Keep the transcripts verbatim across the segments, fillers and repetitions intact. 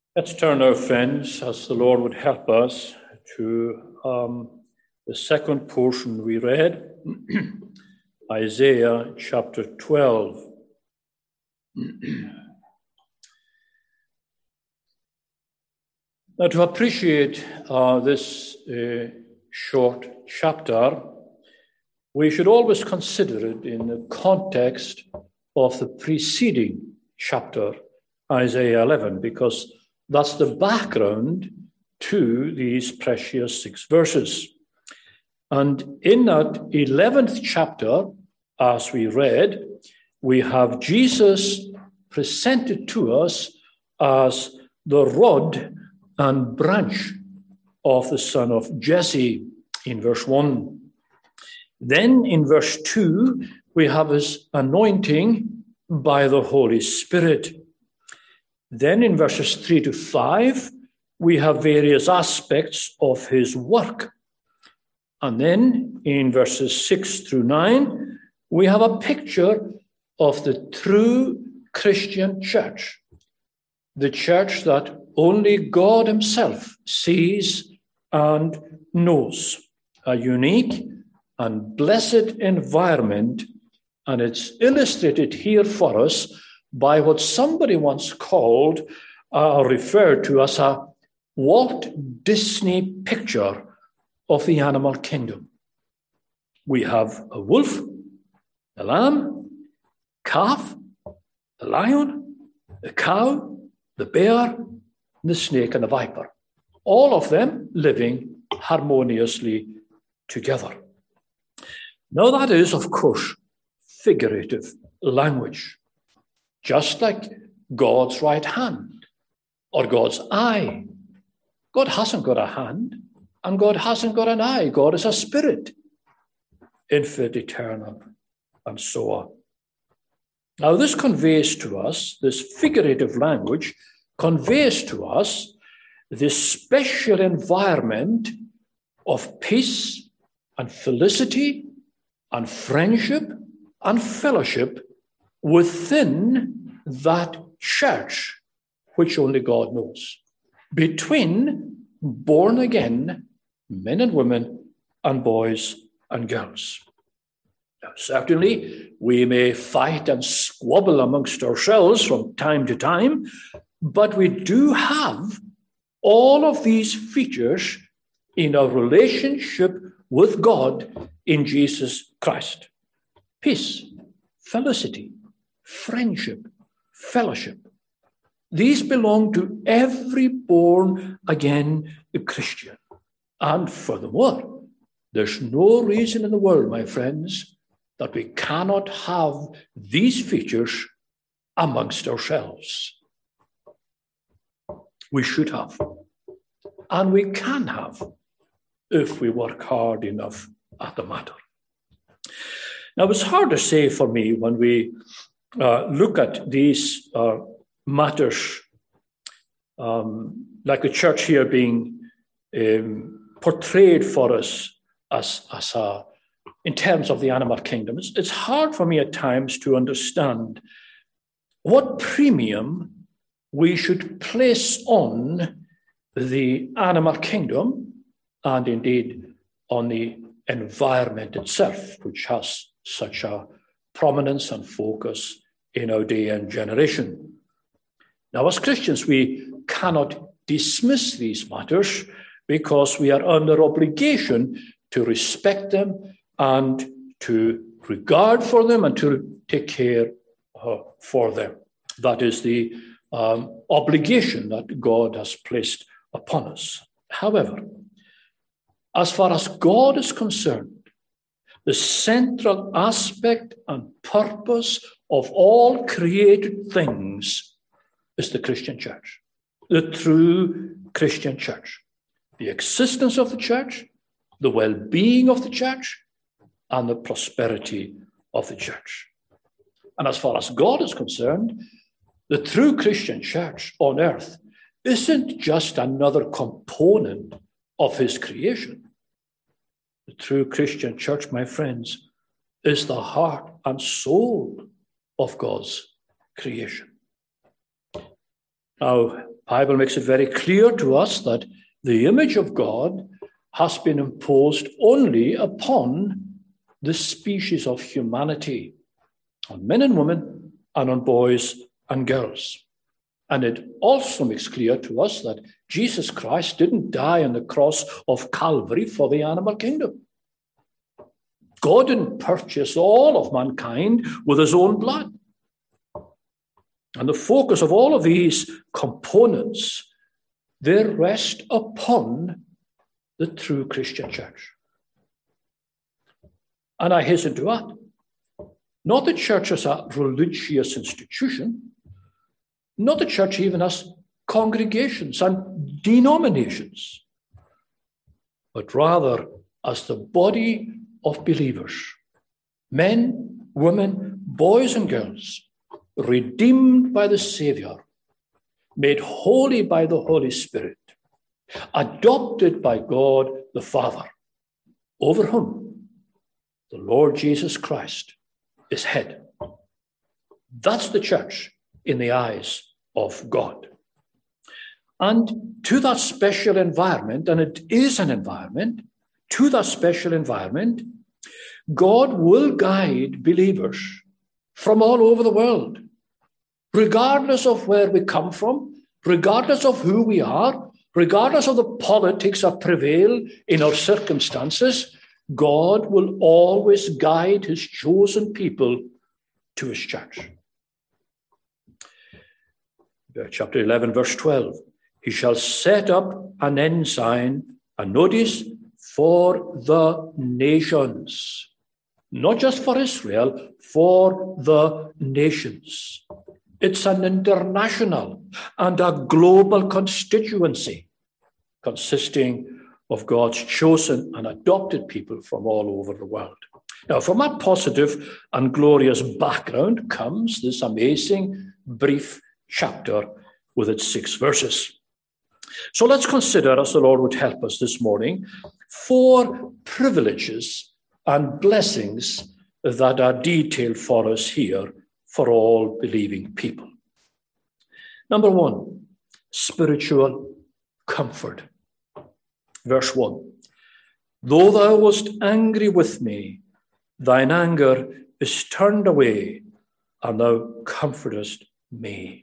Let's turn our friends, as the Lord would help us, to um, the second portion we read, Isaiah chapter twelve. Now, to appreciate uh, this uh, short chapter, we should always consider it in the context of the preceding chapter, Isaiah eleven, because that's the background to these precious six verses. And in that eleventh chapter, as we read, we have Jesus presented to us as the rod and branch of the son of Jesse in verse one. Then in verse two, we have his anointing by the Holy Spirit. Then in verses three to five, we have various aspects of his work. And then in verses six through nine, we have a picture of the true Christian church, the church that only God himself sees and knows, a unique and blessed environment, and it's illustrated here for us by what somebody once called or uh, referred to as a Walt Disney picture of the animal kingdom. We have a wolf, a lamb, calf, the lion, the cow, the bear, the snake, and the viper, all of them living harmoniously together. Now that is, of course, figurative language, just like God's right hand or God's eye. God hasn't got a hand, and God hasn't got an eye. God is a spirit, infinite, eternal, and so on. Now this conveys to us, this figurative language conveys to us this special environment of peace and felicity and friendship and fellowship within that church which only God knows, between born-again men and women and boys and girls. Now, certainly, we may fight and squabble amongst ourselves from time to time, but we do have all of these features in our relationship with God in Jesus Christ. Peace, felicity, friendship, fellowship. These belong to every born-again Christian. And furthermore, there's no reason in the world, my friends, that we cannot have these features amongst ourselves. We should have, and we can have, if we work hard enough at the matter. Now, it's hard to say for me when we uh, look at these uh, matters, um, like the church here being um, portrayed for us as, as a, in terms of the animal kingdom. It's, it's hard for me at times to understand what premium we should place on the animal kingdom and indeed on the environment itself, which has such a prominence and focus in our day and generation. Now, as Christians, we cannot dismiss these matters because we are under obligation to respect them and to regard for them and to take care uh, for them. That is the um, obligation that God has placed upon us. However, as far as God is concerned, the central aspect and purpose of all created things is the Christian church, the true Christian church. The existence of the church, the well-being of the church, and the prosperity of the church. And as far as God is concerned, the true Christian church on earth isn't just another component of his creation. The true Christian church, my friends, is the heart and soul of God's creation. Now, Bible makes it very clear to us that the image of God has been imposed only upon the species of humanity, on men and women, and on boys and girls. And it also makes clear to us that Jesus Christ didn't die on the cross of Calvary for the animal kingdom. God didn't purchase all of mankind with his own blood. And the focus of all of these components, they rest upon the true Christian church. And I hasten to add, not the church as a religious institution, not the church even as congregations and denominations, but rather as the body of believers, men, women, boys and girls, redeemed by the Savior, made holy by the Holy Spirit, adopted by God the Father, over whom the Lord Jesus Christ is head. That's the church in the eyes of God. And to that special environment, and it is an environment, to that special environment, God will guide believers from all over the world, regardless of where we come from, regardless of who we are, regardless of the politics that prevail in our circumstances. God will always guide his chosen people to his church. Chapter eleven, verse twelve. He shall set up an ensign, a notice, for the nations. Not just for Israel, for the nations. It's an international and a global constituency consisting of God's chosen and adopted people from all over the world. Now, from that positive and glorious background comes this amazing brief chapter with its six verses. So let's consider, as the Lord would help us this morning, four privileges and blessings that are detailed for us here for all believing people. Number one, spiritual comfort. Verse one, though thou wast angry with me, thine anger is turned away, and thou comfortest me.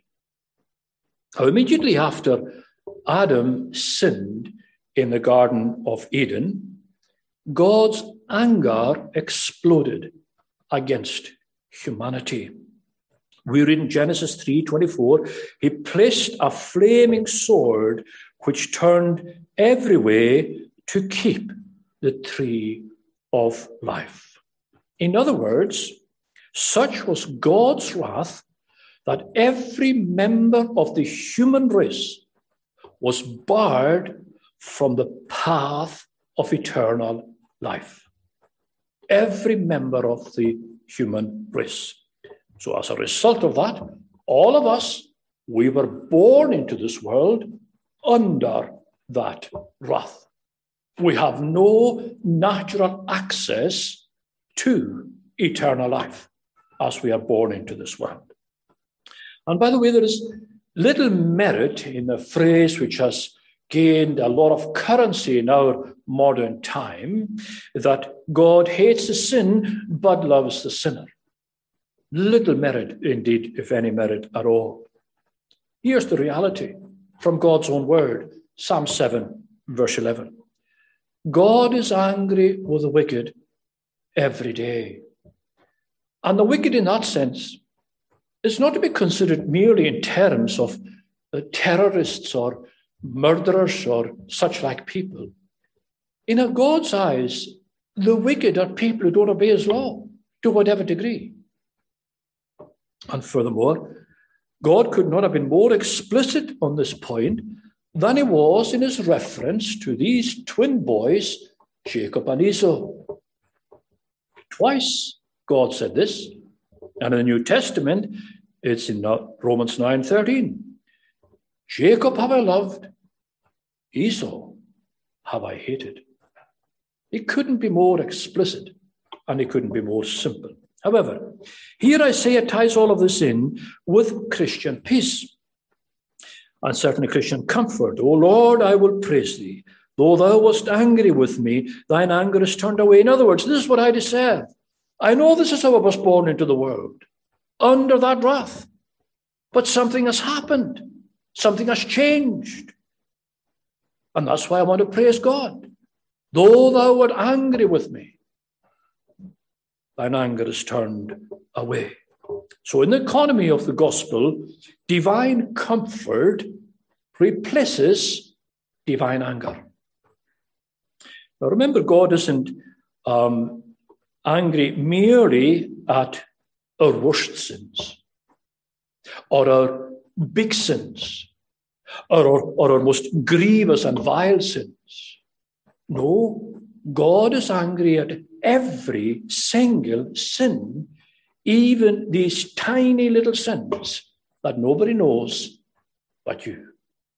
Now, immediately after Adam sinned in the Garden of Eden, God's anger exploded against humanity. We read in Genesis three twenty-four, he placed a flaming sword which turned every way to keep the tree of life. In other words, such was God's wrath that every member of the human race was barred from the path of eternal life. Every member of the human race. So as a result of that, all of us, we were born into this world under that wrath. We have no natural access to eternal life as we are born into this world. And by the way, there is little merit in a phrase which has gained a lot of currency in our modern time, that God hates the sin but loves the sinner. Little merit, indeed, if any merit at all. Here's the reality from God's own word, Psalm seven, verse eleven. God is angry with the wicked every day. And the wicked in that sense is not to be considered merely in terms of uh, terrorists or murderers or such like people. In God's eyes, the wicked are people who don't obey his law to whatever degree. And furthermore, God could not have been more explicit on this point than he was in his reference to these twin boys, Jacob and Esau. Twice God said this, and in the New Testament, it's in Romans nine thirteen. Jacob have I loved, Esau have I hated. He couldn't be more explicit, and he couldn't be more simple. However, here I say it ties all of this in with Christian peace. And certainly Christian comfort. O Lord, I will praise thee. Though thou wast angry with me, thine anger is turned away. In other words, this is what I deserve. I know this is how I was born into the world, under that wrath. But something has happened. Something has changed. And that's why I want to praise God. Though thou wert angry with me, thine anger is turned away. So in the economy of the gospel, divine comfort replaces divine anger. Now remember, God isn't um, angry merely at our worst sins, or our big sins, or our, or our most grievous and vile sins. No, God is angry at every single sin, even these tiny little sins that nobody knows but you.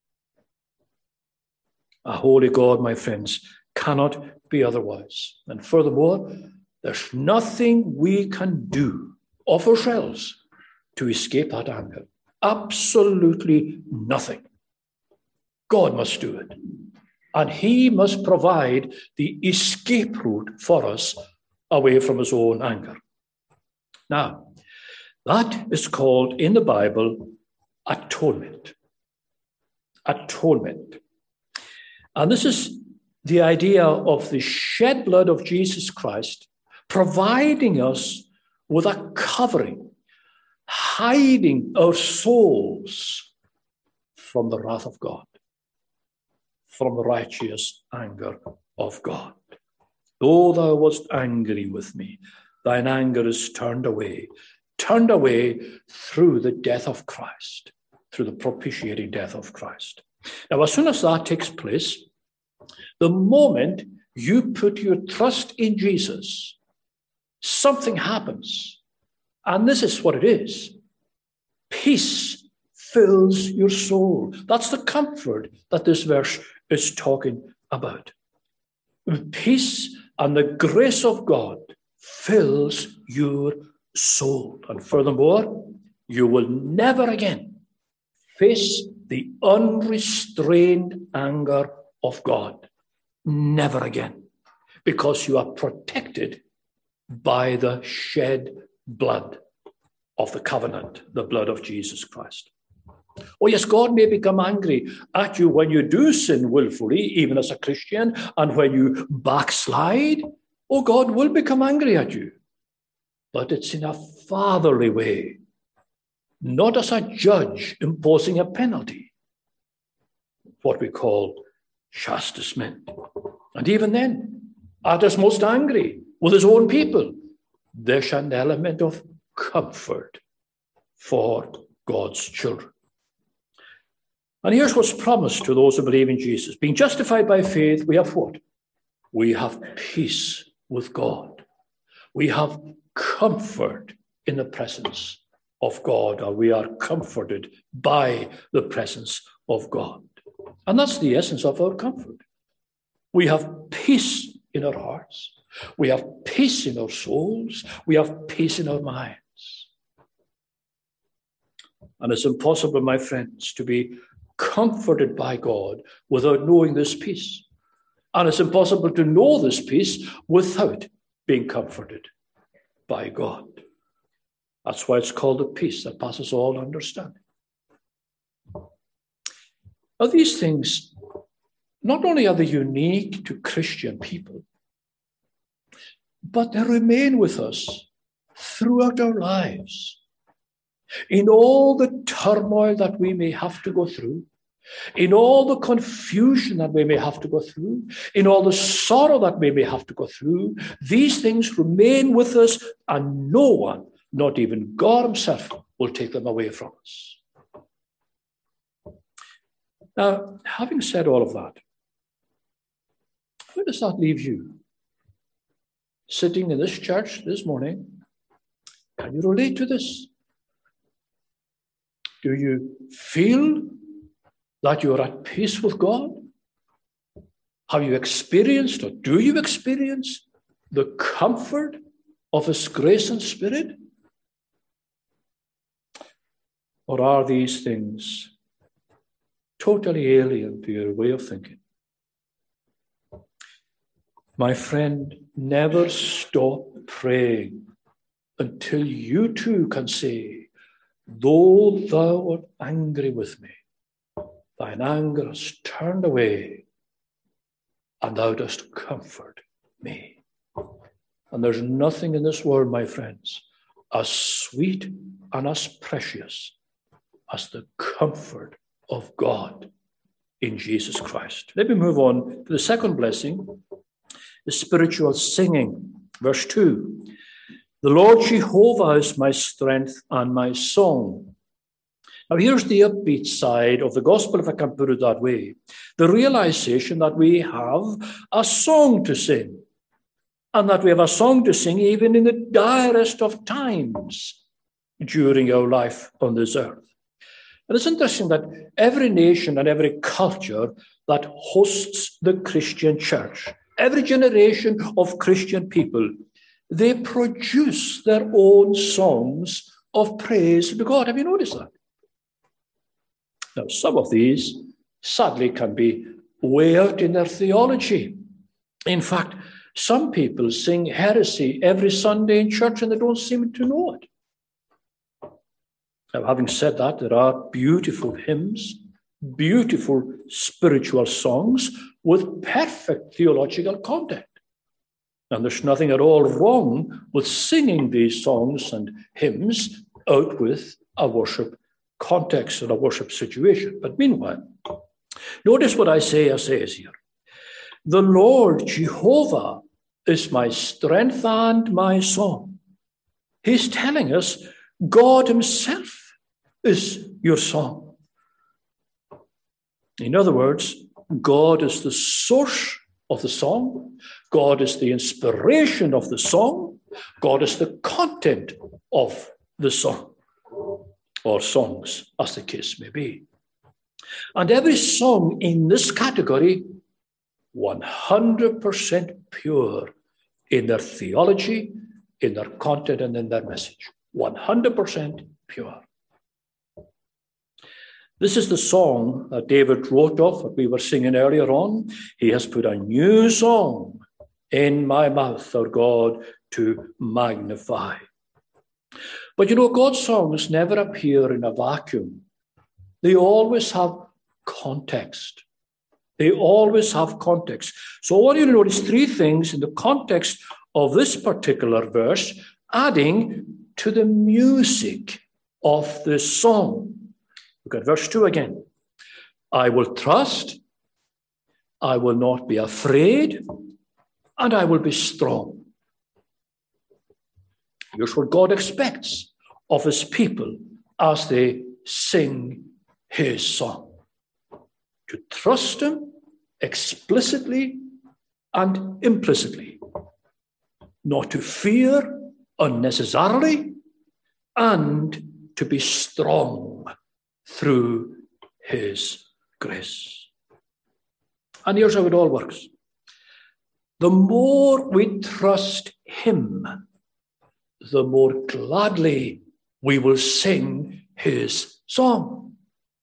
A holy God, my friends, cannot be otherwise. And furthermore, there's nothing we can do of ourselves to escape that anger. Absolutely nothing. God must do it. And he must provide the escape route for us away from his own anger. Now, that is called in the Bible atonement. Atonement. And this is the idea of the shed blood of Jesus Christ providing us with a covering, hiding our souls from the wrath of God, from the righteous anger of God. Though thou wast angry with me, thine anger is turned away, turned away through the death of Christ, through the propitiating death of Christ. Now, as soon as that takes place, the moment you put your trust in Jesus, something happens. And this is what it is. Peace fills your soul. That's the comfort that this verse is talking about. Peace and the grace of God fills your soul. And furthermore, you will never again face the unrestrained anger of God. Never again. Because you are protected by the shed blood of the covenant, the blood of Jesus Christ. Oh yes, God may become angry at you when you do sin willfully, even as a Christian, and when you backslide. Oh, God will become angry at you. But it's in a fatherly way, not as a judge imposing a penalty, what we call chastisement. And even then, at his most angry with his own people, there's an element of comfort for God's children. And here's what's promised to those who believe in Jesus. Being justified by faith, we have what? We have peace with God. We have comfort in the presence of God, or we are comforted by the presence of God. And that's the essence of our comfort. We have peace in our hearts. We have peace in our souls. We have peace in our minds. And it's impossible, my friends, to be comforted by God without knowing this peace. And it's impossible to know this peace without being comforted by God. That's why it's called the peace that passes all understanding. Now, these things, not only are they unique to Christian people, but they remain with us throughout our lives. In all the turmoil that we may have to go through, in all the confusion that we may have to go through, in all the sorrow that we may have to go through, these things remain with us, and no one, not even God himself, will take them away from us. Now, having said all of that, where does that leave you? Sitting in this church this morning, can you relate to this? Do you feel that you're at peace with God? Have you experienced, or do you experience, the comfort of his grace and spirit? Or are these things totally alien to your way of thinking. My friend, never stop praying until you too can say, though thou art angry with me, thine anger has turned away, and thou dost comfort me. And there's nothing in this world, my friends, as sweet and as precious as the comfort of God in Jesus Christ. Let me move on to the second blessing, the spiritual singing. Verse two, the Lord Jehovah is my strength and my song. Now here's the upbeat side of the gospel, if I can put it that way. The realization that we have a song to sing, and that we have a song to sing even in the direst of times during our life on this earth. And it's interesting that every nation and every culture that hosts the Christian church, every generation of Christian people, they produce their own songs of praise to God. Have you noticed that? Now, some of these, sadly, can be way out in their theology. In fact, some people sing heresy every Sunday in church and they don't seem to know it. Now, having said that, there are beautiful hymns, beautiful spiritual songs with perfect theological content. And there's nothing at all wrong with singing these songs and hymns out with a worship context and a worship situation. But meanwhile, notice what Isaiah says here. The Lord Jehovah is my strength and my song. He's telling us God himself is your song. In other words, God is the source of the song. God is the inspiration of the song. God is the content of the song, or songs, as the case may be. And every song in this category, one hundred percent pure in their theology, in their content, and in their message. one hundred percent pure. This is the song that David wrote of, that we were singing earlier on. He has put a new song in my mouth, our God, to magnify. But you know, God's songs never appear in a vacuum. They always have context. They always have context. So I want you to notice three things in the context of this particular verse, adding to the music of this song. Look at verse two again. I will trust, I will not be afraid, and I will be strong. Here's what God expects of his people as they sing his song. To trust him explicitly and implicitly. Not to fear unnecessarily, and to be strong through his grace. And here's how it all works. The more we trust him, the more gladly we will sing his song.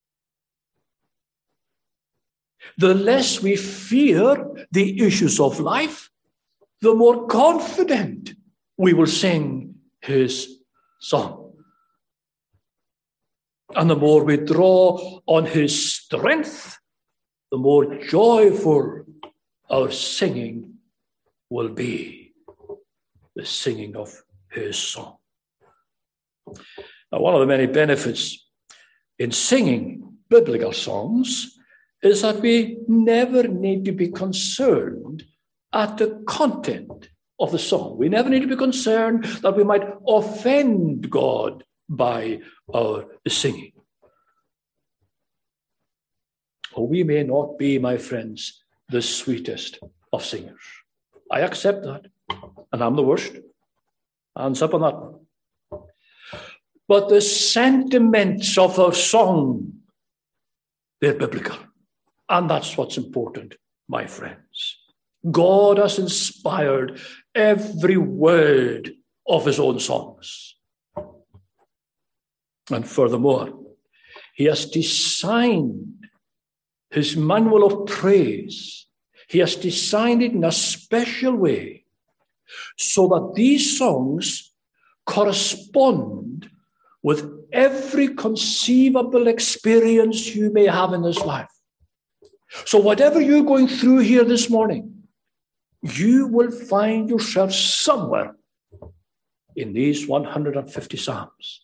The less we fear the issues of life, the more confident we will sing his song. And the more we draw on his strength, the more joyful our singing will be, the singing of his song. Now, one of the many benefits in singing biblical songs is that we never need to be concerned at the content of the song. We never need to be concerned that we might offend God by our singing. Or we may not be, my friends, the sweetest of singers. I accept that, and I'm the worst. Hands up on that one. But the sentiments of our song, they're biblical. And that's what's important, my friends. God has inspired every word of his own songs. And furthermore, he has designed his manual of praise, he has designed it in a special way so that these songs correspond with every conceivable experience you may have in this life. So whatever you're going through here this morning, you will find yourself somewhere in these one hundred fifty Psalms.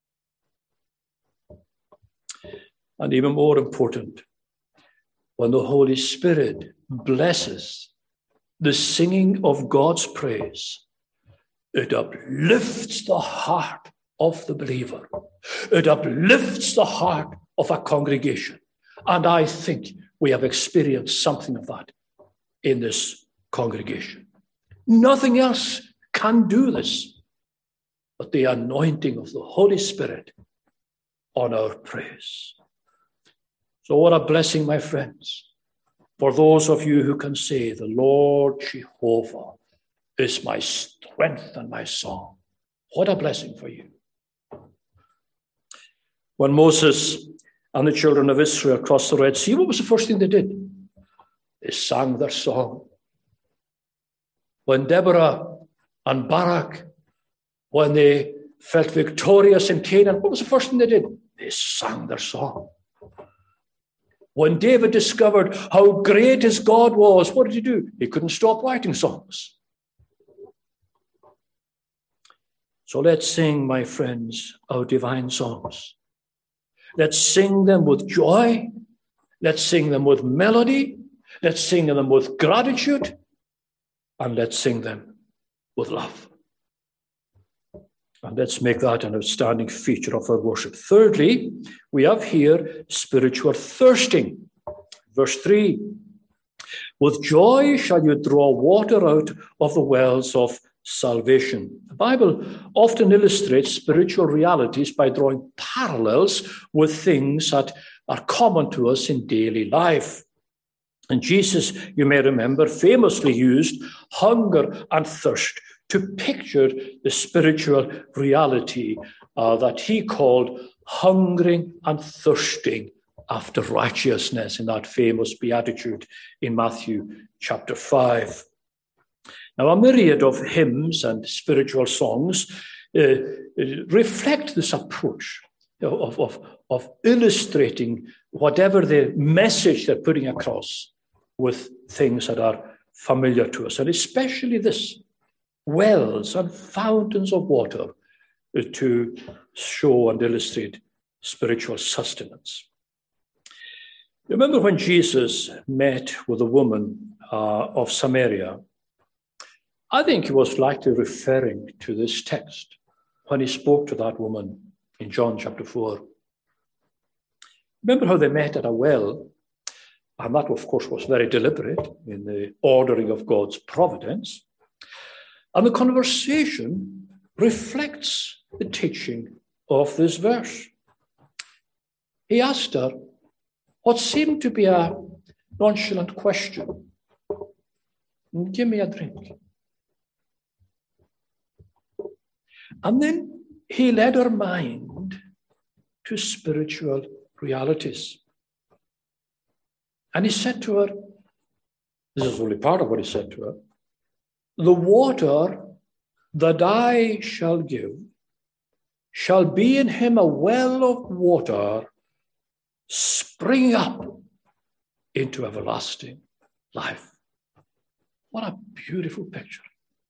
And even more important, when the Holy Spirit blesses the singing of God's praise, it uplifts the heart of the believer. It uplifts the heart of a congregation. And I think we have experienced something of that in this congregation. Nothing else can do this but the anointing of the Holy Spirit on our praise. So what a blessing, my friends, for those of you who can say, the Lord Jehovah is my strength and my song. What a blessing for you. When Moses and the children of Israel crossed the Red Sea, what was the first thing they did? They sang their song. When Deborah and Barak, when they felt victorious in Canaan, what was the first thing they did? They sang their song. When David discovered how great his God was, what did he do? He couldn't stop writing songs. So let's sing, my friends, our divine songs. Let's sing them with joy. Let's sing them with melody. Let's sing them with gratitude. And let's sing them with love. And let's make that an outstanding feature of our worship. Thirdly, we have here spiritual thirsting. Verse three, with joy shall you draw water out of the wells of salvation. The Bible often illustrates spiritual realities by drawing parallels with things that are common to us in daily life. And Jesus, you may remember, famously used hunger and thirst to picture the spiritual reality uh, that he called hungering and thirsting after righteousness in that famous beatitude in Matthew chapter five. Now, a myriad of hymns and spiritual songs uh, reflect this approach of, of, of illustrating whatever the message they're putting across with things that are familiar to us, and especially this, wells and fountains of water to show and illustrate spiritual sustenance. Remember when Jesus met with a woman uh, of Samaria, I think he was likely referring to this text when he spoke to that woman in John chapter four. Remember how they met at a well, and that, of course, was very deliberate in the ordering of God's providence. And the conversation reflects the teaching of this verse. He asked her what seemed to be a nonchalant question. Give me a drink. And then he led her mind to spiritual realities. And he said to her, this is only part of what he said to her, the water that I shall give shall be in him a well of water springing up into everlasting life. What a beautiful picture.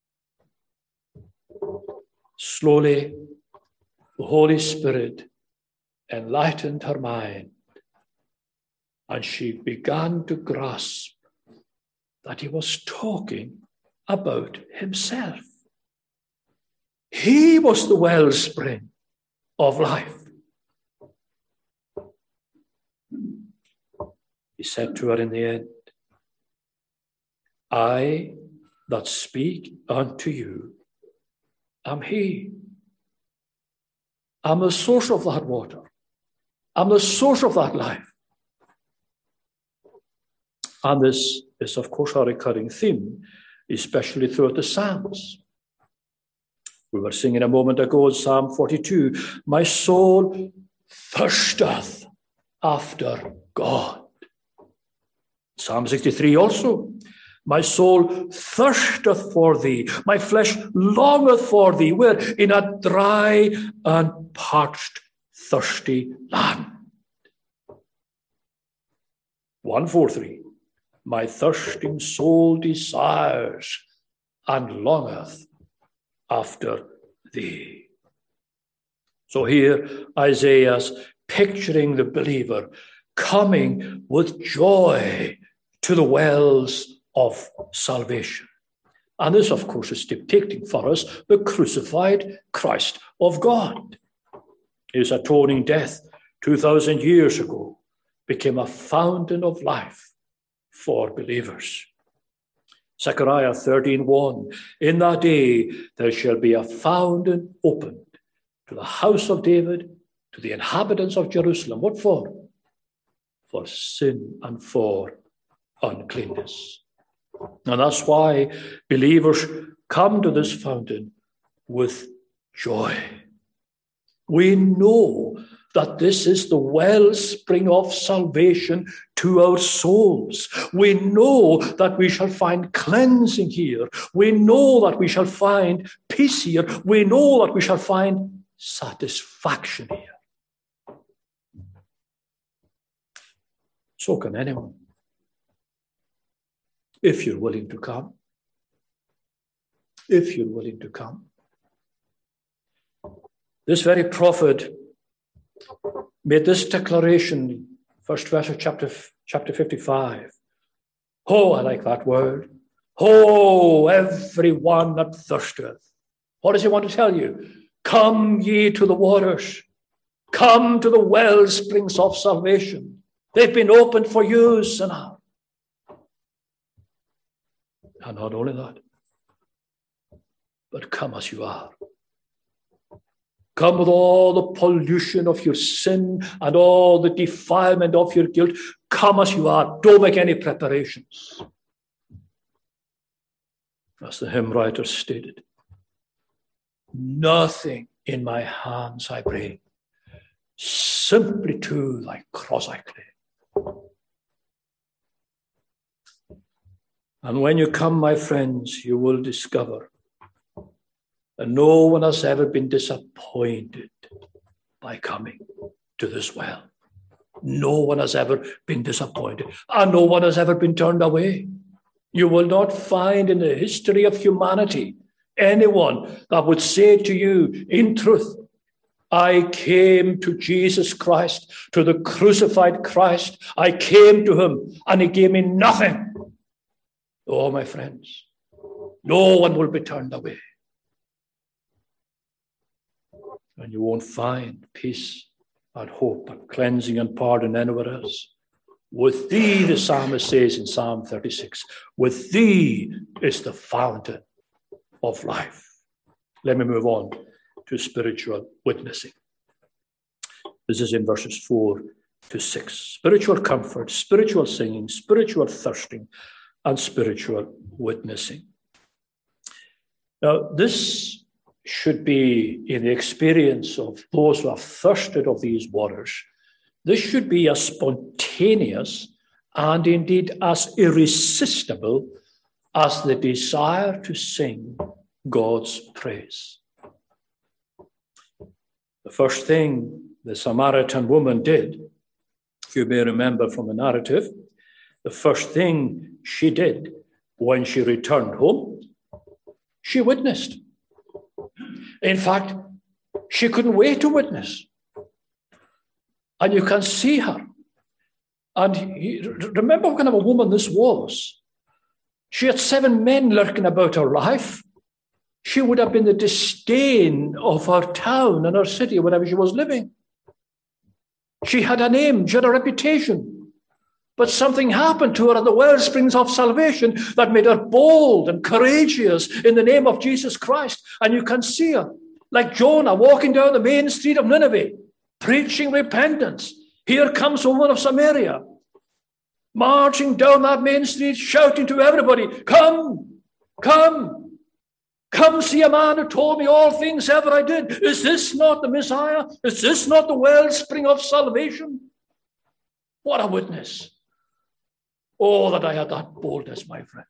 Slowly, the Holy Spirit enlightened her mind, and she began to grasp that he was talking about himself. He was the wellspring of life. He said to her in the end, I that speak unto you am he. I'm the source of that water. I'm the source of that life. And this is, of course, a recurring theme, especially throughout the Psalms. We were singing a moment ago in Psalm forty-two, my soul thirsteth after God. Psalm sixty-three also. My soul thirsteth for thee, my flesh longeth for thee, where? In a dry and parched, thirsty land. one forty-three. My thirsting soul desires and longeth after thee. So here Isaiah's picturing the believer coming with joy to the wells of salvation. And this, of course, is depicting for us the crucified Christ of God. His atoning death two thousand years ago became a fountain of life for believers. Zechariah thirteen one. In that day there shall be a fountain opened to the house of David, to the inhabitants of Jerusalem. What for? For sin and for uncleanness. And that's why believers come to this fountain with joy. We know that this is the wellspring of salvation to our souls. We know that we shall find cleansing here. We know that we shall find peace here. We know that we shall find satisfaction here. So can anyone, if you're willing to come. If you're willing to come. This very prophet made this declaration, first verse of chapter, chapter fifty-five. Oh, I like that word. Oh, everyone that thirsteth. What does he want to tell you? Come ye to the waters. Come to the well springs of salvation. They've been opened for you, sinner. And not only that, but come as you are. Come with all the pollution of your sin and all the defilement of your guilt. Come as you are. Don't make any preparations. As the hymn writer stated, nothing in my hands I bring, simply to thy cross I cling. And when you come, my friends, you will discover that no one has ever been disappointed by coming to this well. No one has ever been disappointed, and no one has ever been turned away. You will not find in the history of humanity anyone that would say to you, in truth, I came to Jesus Christ, to the crucified Christ. I came to him, and he gave me nothing. Oh, my friends, no one will be turned away. And you won't find peace and hope and cleansing and pardon anywhere else. With thee, the psalmist says in Psalm thirty-six, with thee is the fountain of life. Let me move on to spiritual witnessing. This is in verses four to six. Spiritual comfort, spiritual singing, spiritual thirsting, and spiritual witnessing. Now, this should be in the experience of those who have thirsted of these waters. This should be as spontaneous and indeed as irresistible as the desire to sing God's praise. The first thing the Samaritan woman did, if you may remember from the narrative, the first thing she did when she returned home, she witnessed. In fact, she couldn't wait to witness. And you can see her. And he, remember what kind of a woman this was. She had seven men lurking about her life. She would have been the disdain of her town and her city, wherever she was living. She had a name, she had a reputation. But something happened to her at the wellsprings of salvation that made her bold and courageous in the name of Jesus Christ. And you can see her, like Jonah, walking down the main street of Nineveh, preaching repentance. Here comes a woman of Samaria, marching down that main street, shouting to everybody, come, come, come see a man who told me all things ever I did. Is this not the Messiah? Is this not the wellspring of salvation? What a witness. Oh, that I had that boldness, my friends.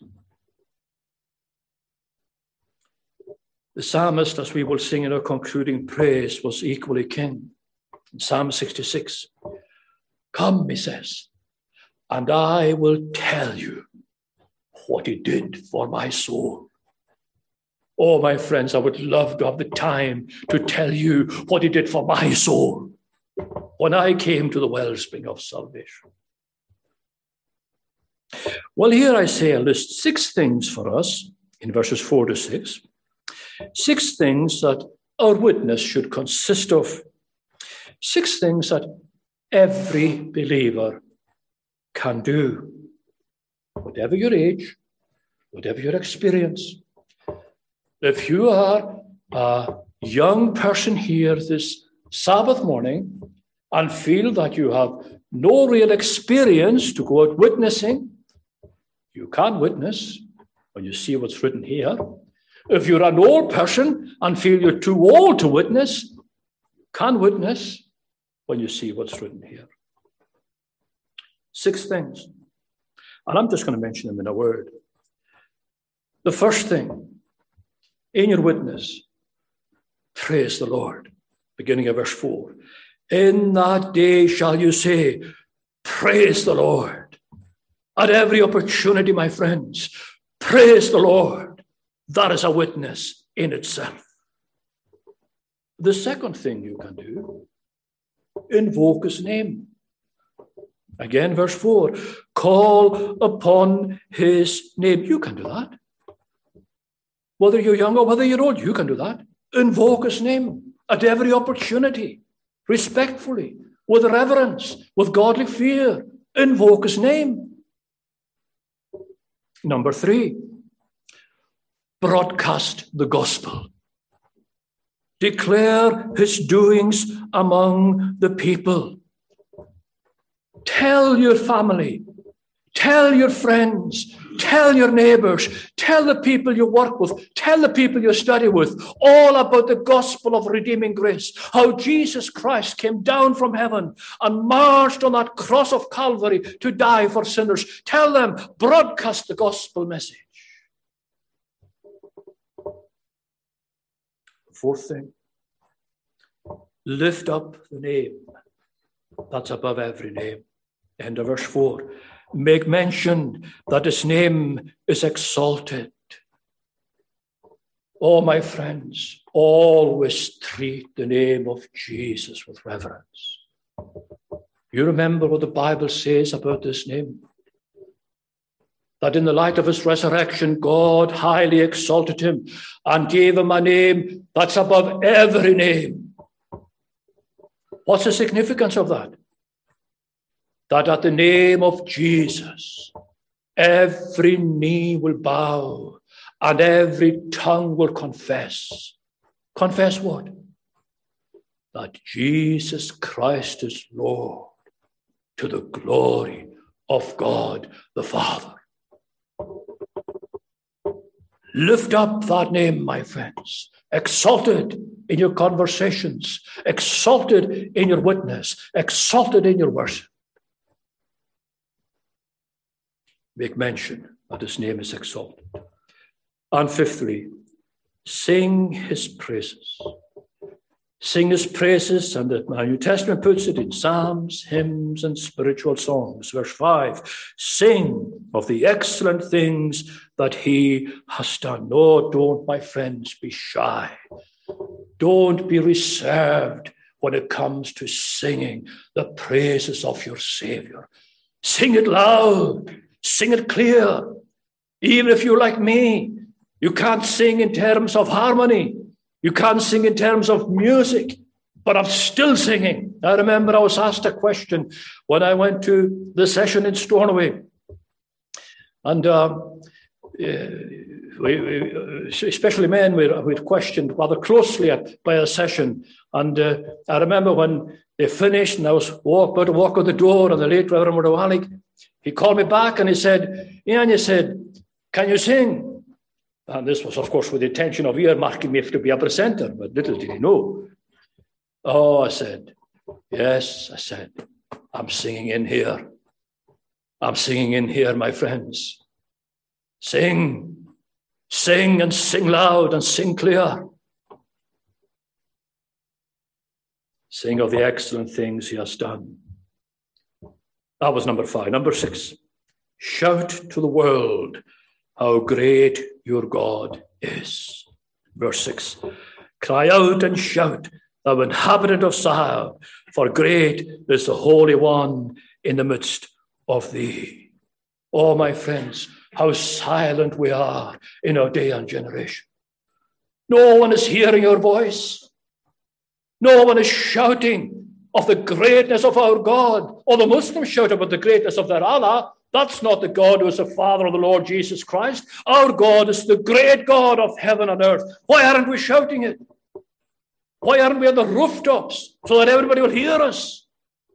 The psalmist, as we will sing in our concluding praise, was equally king. In Psalm sixty-six, come, he says, and I will tell you what he did for my soul. Oh, my friends, I would love to have the time to tell you what he did for my soul when I came to the wellspring of salvation. Well, here I say I list six things for us in verses four to six. Six things that our witness should consist of. Six things that every believer can do. Whatever your age, whatever your experience. If you are a young person here this Sabbath morning and feel that you have no real experience to go out witnessing, you can witness when you see what's written here. If you're an old person and feel you're too old to witness, you can witness when you see what's written here. Six things. And I'm just going to mention them in a word. The first thing, in your witness, praise the Lord. Beginning of verse four. In that day shall you say, praise the Lord. At every opportunity, my friends, praise the Lord. That is a witness in itself. The second thing you can do, invoke his name. Again, verse four, call upon his name. You can do that. Whether you're young or whether you're old, you can do that. Invoke his name at every opportunity, respectfully, with reverence, with godly fear. Invoke his name. Number three, broadcast the gospel. Declare his doings among the people. Tell your family, tell your friends, tell your neighbors, tell the people you work with, tell the people you study with, all about the gospel of redeeming grace, how Jesus Christ came down from heaven and marched on that cross of Calvary to die for sinners. Tell them, broadcast the gospel message. Fourth thing, lift up the name that's above every name. End of verse four. Make mention that his name is exalted. Oh, my friends, always treat the name of Jesus with reverence. You remember what the Bible says about this name? That in the light of his resurrection, God highly exalted him and gave him a name that's above every name. What's the significance of that? That at the name of Jesus, every knee will bow and every tongue will confess. Confess what? That Jesus Christ is Lord, to the glory of God the Father. Lift up that name, my friends. Exalted in your conversations, exalted in your witness, exalted in your worship. Make mention that his name is exalted. And fifthly, sing his praises. Sing his praises, and the New Testament puts it in psalms, hymns, and spiritual songs. Verse five, sing of the excellent things that he has done. No, don't, my friends, be shy. Don't be reserved when it comes to singing the praises of your Savior. Sing it loud. Sing it clear. Even if you're like me, you can't sing in terms of harmony. You can't sing in terms of music, but I'm still singing. I remember I was asked a question when I went to the session in Stornoway. And uh, we, we, especially men, we were questioned rather closely at, by a session. And uh, I remember when they finished and I was walk, about to walk out the door, and the late Reverend Murdawalik, he called me back and he said, Ian, he said, can you sing? And this was, of course, with the intention of earmarking me to be a presenter, but little did he know. Oh, I said, yes, I said, I'm singing in here. I'm singing in here, my friends. Sing, sing and sing loud and sing clear. Sing of the excellent things he has done. That was number five. Number six, shout to the world how great your God is. Verse six, cry out and shout, thou inhabitant of Sion, for great is the Holy One in the midst of thee. Oh, my friends, how silent we are in our day and generation. No one is hearing your voice. No one is shouting of the greatness of our God. Or the Muslims shout about the greatness of their Allah. That's not the God who is the Father of the Lord Jesus Christ. Our God is the great God of heaven and earth. Why aren't we shouting it? Why aren't we on the rooftops so that everybody will hear us?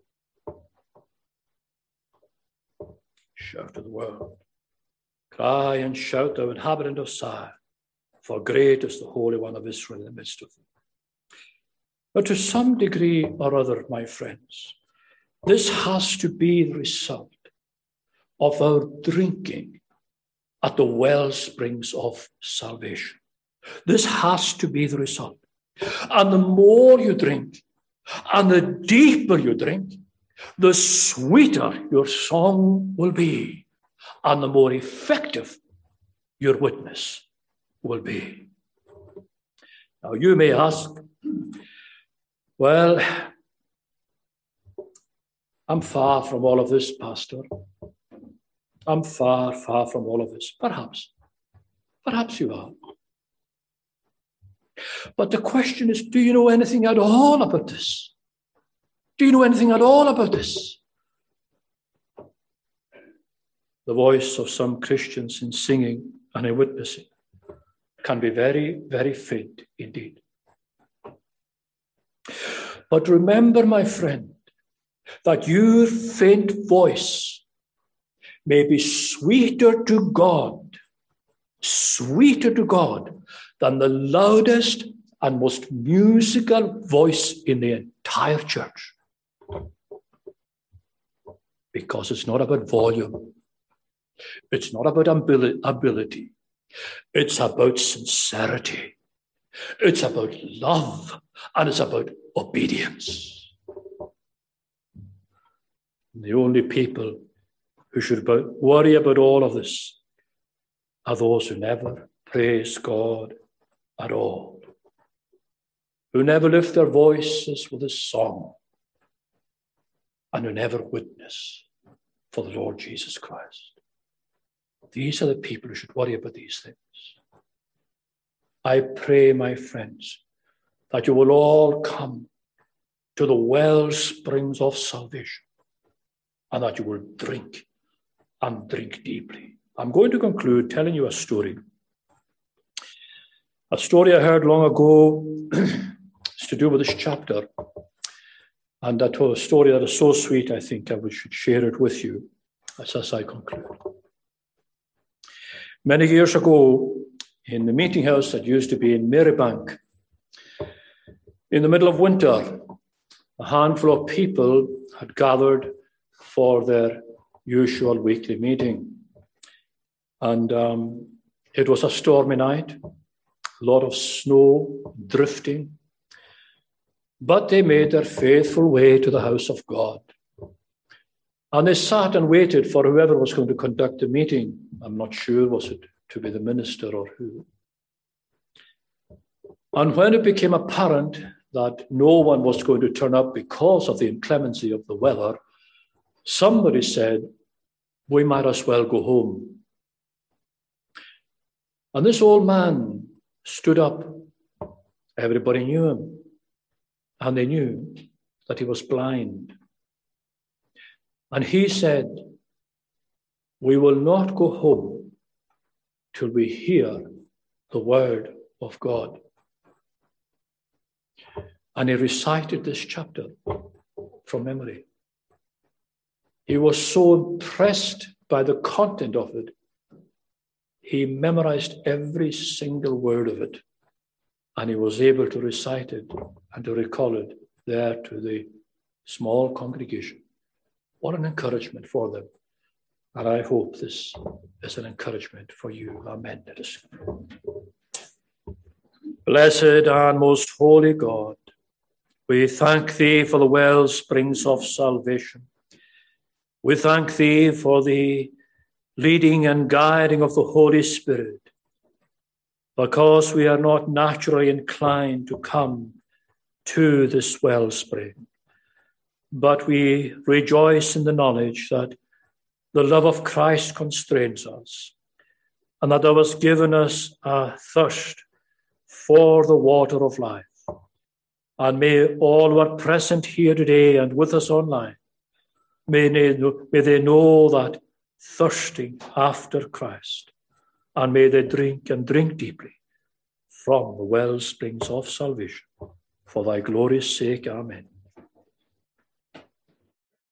Shout to the world. Cry and shout, thou inhabitant of Sion, for great is the Holy One of Israel in the midst of them. But to some degree or other, my friends, this has to be the result of our drinking at the well springs of salvation. This has to be the result. And the more you drink, and the deeper you drink, the sweeter your song will be, and the more effective your witness will be. Now you may ask, well, I'm far from all of this, Pastor. I'm far, far from all of this. Perhaps. Perhaps you are. But the question is, do you know anything at all about this? Do you know anything at all about this? The voice of some Christians in singing and in witnessing can be very, very faint indeed. But remember, my friend, that your faint voice may be sweeter to God, sweeter to God than the loudest and most musical voice in the entire church. Because it's not about volume. It's not about ability. It's about sincerity. It's about love. And it's about obedience. The only people who should about, worry about all of this are those who never praise God at all, who never lift their voices with a song, and who never witness for the Lord Jesus Christ. These are the people who should worry about these things. I pray, my friends, that you will all come to the well springs of salvation, and that you will drink and drink deeply. I'm going to conclude telling you a story. A story I heard long ago. It's to do with this chapter. And that was a story that is so sweet, I think I should share it with you as, as I conclude. Many years ago, in the meeting house that used to be in Marybank, in the middle of winter, a handful of people had gathered for their usual weekly meeting. And um, it was a stormy night, a lot of snow, drifting. But they made their faithful way to the house of God. And they sat and waited for whoever was going to conduct the meeting. I'm not sure, was it to be the minister or who? And when it became apparent that no one was going to turn up because of the inclemency of the weather, somebody said, we might as well go home. And this old man stood up. Everybody knew him. And they knew that he was blind. And he said, we will not go home till we hear the word of God. And he recited this chapter from memory. He was so impressed by the content of it, he memorized every single word of it. And he was able to recite it and to recall it there to the small congregation. What an encouragement for them. And I hope this is an encouragement for you. Amen. Let us pray. Blessed and most holy God, we thank thee for the well springs of salvation. We thank thee for the leading and guiding of the Holy Spirit, because we are not naturally inclined to come to this wellspring, but we rejoice in the knowledge that the love of Christ constrains us, and that thou hast given us a thirst for the water of life. And may all who are present here today and with us online, may they know, may they know that thirsting after Christ, and may they drink and drink deeply from the well springs of salvation. For thy glory's sake, amen.